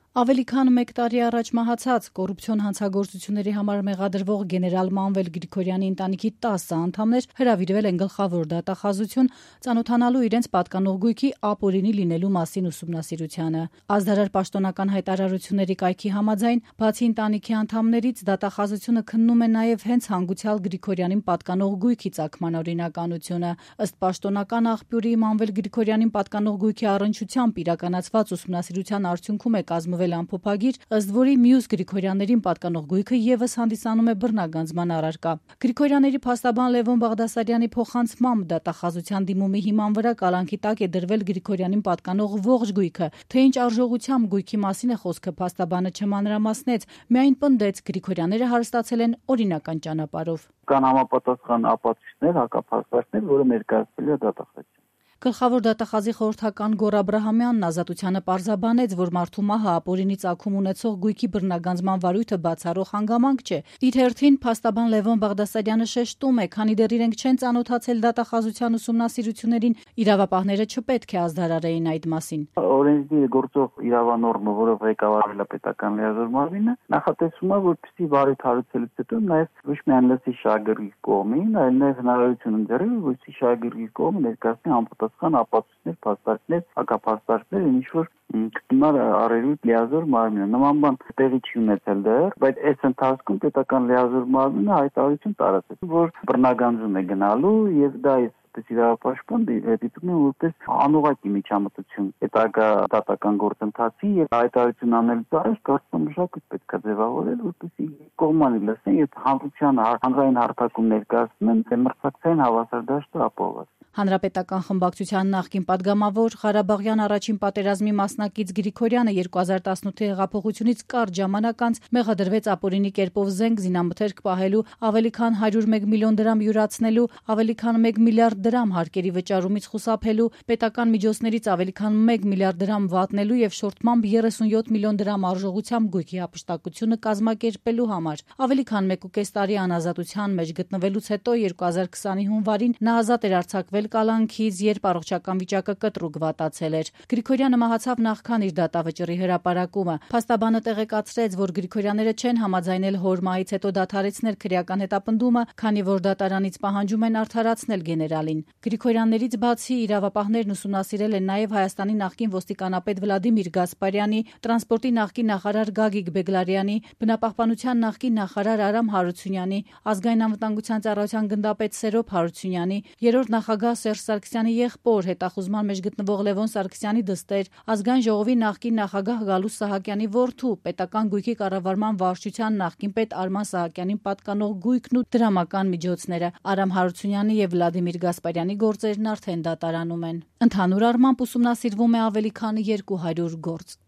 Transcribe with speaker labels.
Speaker 1: Ավելի քան 1 տարի առաջ մահացած կոռուպցիոն հանցագործությունների համար մեղադրվող գեներալ Մանվել Գրիգորյանի ընտանիքի 10 անդամներ հրավիրվել են գլխավոր դատախազություն ծանոթանալու իրենց պատկանող գույքի ապօրինի լինելու մասին ուսումնասիրությանը։ Ազդարար պաշտոնական հայտարարությունների կայքի համաձայն, բացի ընտանիքի անդամներից, դատախազությունը քննում է նաև հենց հանգուցյալ Գրիգորյանին պատկանող գույքի ծագման օրինականությունը։ Ըստ պաշտոնական աղբյուրի, Մանվել Գրիգորյանին պատկանող գույքի առնչությամբ իրականացված ուսումնասիրության արդյունքում է կազմվել ամփոփագիր, ըստ որի մյուս Գրիգորյաններին պատկանող գույքը ևս հանդիսանում է բռնագանձման առարկա։ Գրիգորյանների փաստաբան Լևոն Բաղդասարյանի փոխանցմամբ դատախազության դիմումի հիման վրա կալանքի տակ է դրվել Գրիգորյանին պատկանող ողջ գույքը, թե ինչ արժողությամբ գույքի մասին է խոսքը փաստաբանը չմանրամասնեց, միայն պնդեց Գրիգորյանները հարստացել են օրինական ճանապարհով։
Speaker 2: Կան համապատասխան ապացույցներ, հակափաստարկներ, որը ներկայացվել է դատախազին։
Speaker 1: Գլխավոր դատախազի խորհրդական Գոռ Աբրահամյանն Ազատությանը պարզաբանեց, որ մարդու մահը ապօրինի ծագում ունեցող գույքի բռնագանձման վարույթը բացառող հանգամանք չէ։ Իր հերթին փաստաբան Լևոն Բաղդասարյանը շեշտում է, քանի դեռ իրենք չեն ծանոթացել դատախազության ուսումնասիրություններին, իրավապահները չպետք է ազդարարեին այդ մասին։
Speaker 2: Օրենսդիր գործող իրավանորմը, որով ղեկավարվել է պետական լիազոր մարմինը, նախատեսում է, որպեսզի վարույթ հարուցելուց հետո նաև ոչ միայն լսի շահագրգիռ կողմին, այլ նաև հնարավորություն ընձեռի, որպեսզի շահագրգիռ կողմը ներկայացնի համապատասխան ապացույցներ, փաստարկներ, հակափաստարկներ, ինչ որ գտնար առերուտ լիազոր մարմինը։ Նման բան տեղի չի ունեցել դեռ, բայց այս ընթացքում պետական լիազոր մարմինը հայտարարություն տարածեց, որ բռնագանձում է գնալու եւ դա իրավապաշտպան դիտում է որպես անուղղակի միջամտություն հետագա դատական գործընթացի եւ հայտարարություն անելուց առաջ կարծում մշակույթ պետք է ձևավորել, որպեսզի կողմանի լսեն եւ հանրային հարթակում ներկայացնեն մրցակցային հավասար դաշտը ապահովված։
Speaker 1: Հանրապետական խմբակցության նախկին падգամավոր Ղարաբաղյան առաջին պատերազմի մասնակից Գրիգորյանը 2018 հեղափոխությունից կարճ ժամանակ անց մեղադրվեց ապօրինի կերպով զենք զինամթերք պահելու, ավելի քան 101 միլիոն դրամ յուրացնելու, ավելի քան 1 միլիարդ դրամ հարկերի վճարումից խուսափելու, պետական միջոցներից ավելի քան 1 միլիարդ դրամ վատնելու եւ շորթմամբ 37 միլիոն դրամ արժողությամբ գույքի հափշտակությունը կազմակերպելու համար։ Ավելի քան 1.5 տարի անազատության մեջ գտնվելուց հետո 2020-ի հունվարին նա ազատ էր արձակվել կալանքից, երբ առողջական վիճակը կտրուկ վատացել էր։ Գրիգորյանը մահացավ նախքան իր դատավճռի հրապարակումը։ Փաստաբանը տեղեկացրեց, որ Գրիգորյանները չեն համաձայնել հոր մահից հետո դադարեցնել քրեական հետապնդումը, քանի որ դատարանից պահանջում են արդարացնել գեներալին։ Գրիգորյաններից բացի իրավապահներն ուսումնասիրել են նաև Հայաստանի նախկին ոստիկանապետ Վլադիմիր Գասպարյանի, տրանսպորտի նախկին նախարար Գագիկ Բեգլարյանի, բնապահպանության նախկին նախարար Արամ Հարությունյանի, ազգային անվտանգության ծառայության գնդապետ Սերոբ Հարությունյանի, երրորդ նախագահ Սերժ Սարգսյանի եղբոր, հետախուզման մեջ գտնվող Լևոն Սարգսյանի դստեր, ազգային ժողովի նախկին նախագահ Գալուստ Սահակյանի որդու, պետական գույքի կառավարման վարչության նախկին պետ Արման Սահակյանին պատկանող գույքն ու դրամական միջոցները։ Արամ Հարությունյանի եւ Վլադիմիր Գասպարյանի գործերն արդեն դատարանում են։ Ընդհանուր առմամբ ուսումնասիրվում է ավելի քան 200 գործ։